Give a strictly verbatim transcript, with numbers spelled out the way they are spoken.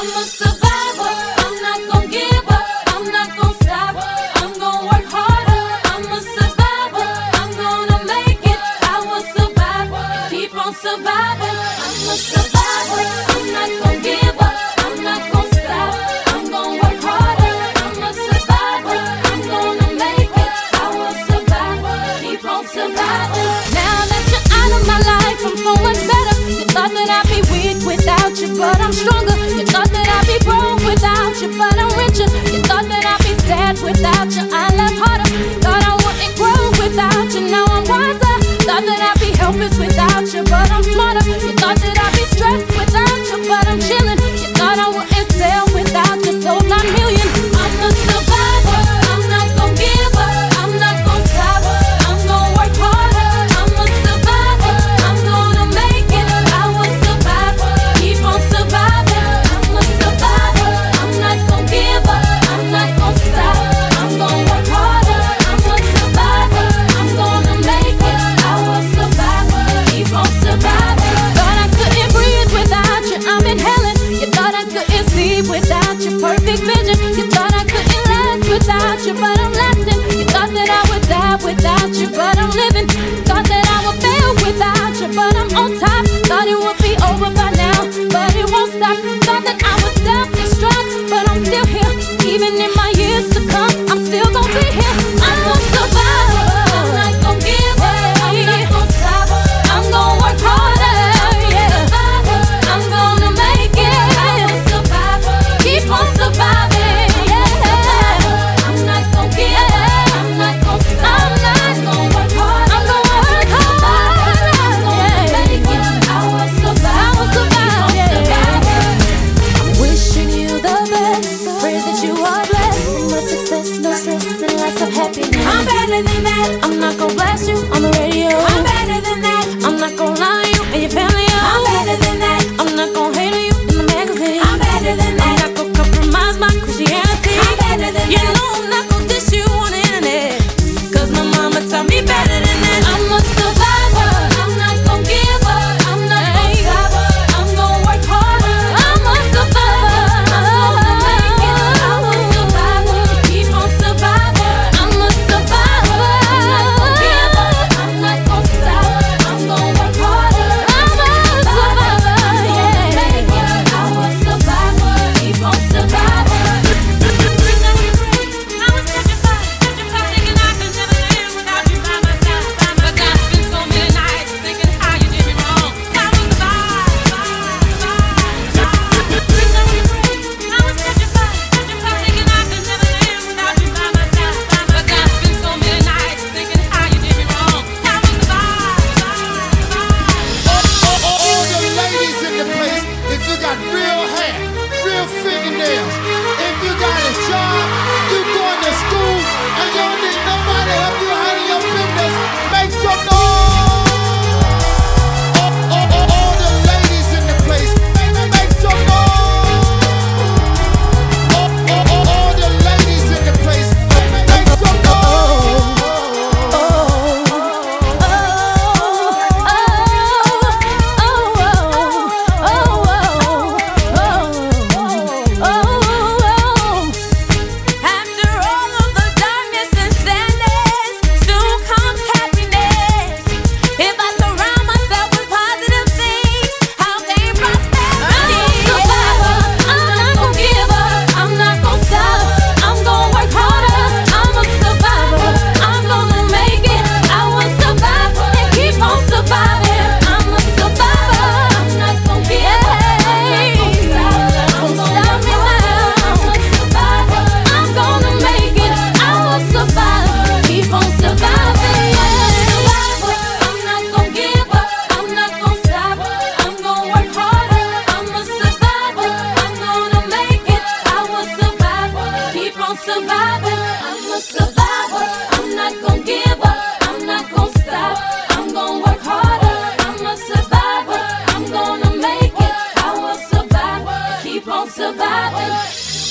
I'm a survivor. I'm not gon' give up. I'm not gon' stop. I'm gon' work harder. I'm a survivor. I'm gonna make it. I will survive. Keep on surviving. I'm a survivor. I'm not gon' give up. I'm not gon' stop. I'm gon' work harder. I'm a survivor. I'm gonna make it. I will survive. Keep on surviving. Now that you're out of my life, I'm so much better. You thought that I'd be weak without you, but I'm stronger. You thought that I'd be broke without you, but I'm richer. You thought that I'd be sad without you, I laugh harder. Thought I wouldn't grow without you, now I'm wiser. Thought that I'd be helpless without you, but I'm smarter. You thought that I'd be stressed without you, but I'm chilling. You thought I wouldn't sell without you, sold nine million. I'm a survivor. I'm not gon' give up. I'm not gon' stop. I'm gon' work harder. I'm a survivor. I'm gonna make it. I will survive. Keep on surviving. I'm a survivor. I'm not gon' give up. I'm not gon' stop. I'm gon' work harder. I'm a survivor. I'm gonna make it. I will survive. Keep on surviving. Thought I couldn't breathe without you. I'm inhaling. You thought I couldn't see without your perfect vision. You thought I couldn't last without you, but I'm lasting. You thought that I would die without you, but I'm living. Thought that I would fail without you, but I'm on top. Thought it would be over by now, but it won't stop. Thought that I would self-destruct, but I'm still here. Even in my years to come, I'm still gonna be here. I'm a survivor. I'm not gon' give up. I'm not gon' stop. I'm gon' work harder. Yeah. I'm gonna make it. I'm a survivor. Keep on surviving. Yeah. I'm not gon' give up. I'm not gon' stop. I'm not gon' work hard. I'm gonna work hard. I'm gonna make it. I will survive. I will survive. Yeah. I'm wishing you the best. Pray that you are blessed with much success, no stress, and lots of happiness. I'm better than that. I'm not gon' blast you on the radio. I'm better than that. I'm not gon' lie to you and your family. I'm better than that. I'm not gon' hate on you in the magazine. I'm better than that. I'm not gon' compromise my Christianity. I'm better than you that. You know I'm not gon' dish you on the internet, cause my mama taught me better than that. I'm a survivor. I'm not gon' give up. I'm not gon' stop. I'm gon' work harder. I'm a survivor. I'm gonna make it. I will survive. Keep on surviving. I'm a survivor. I'm not gon' give up. I'm not gon' stop. I'm gon' work harder. I'm a survivor. Yeah. Make it. I will survive. Keep on surviving. I was petrified, petrified, thinking I could never live without you by my side, by my side. I spent so many nights thinking how you did me wrong. I was survive, survive, survive. I was petrified, petrified, thinking I could never live without you by my side, by my side. I spent so many nights thinking how you did me wrong. I was survive, survive, All the ladies in the place, if you got real hair, real fingernails, if you got a job, you going to school, and you don't need nobody to help you handle your business, make some noise. All, all, all, all the ladies in the place, make some noise. All, all, all, all the ladies in the place, make some noise. After all of the darkness and sadness, soon comes happiness. If I surround myself with positive things, I'll gain prosperity. I'm a survivor. I'm not gon' give up. I'm not gon' stop. I'm gon' work harder. I'm a survivor. I'm gonna make it. I will survive and keep on surviving. I'm a survivor. I'm not gon' give up. I'm not gon' stop. I'm stop me now. I'm a survivor. I'm gonna make it. I will survive. Keep on surviving. Survivor. I'm not gon' give up. I'm not gon' stop. I'm gon' work harder. I'm a survivor. I'm gonna make it. I will survive. Keep on surviving. I'm a survivor. I'm not gon' give up. I'm not gon' stop. I'm gon' work harder. I'm a survivor. I'm gonna make it. I will survive. Keep on surviving.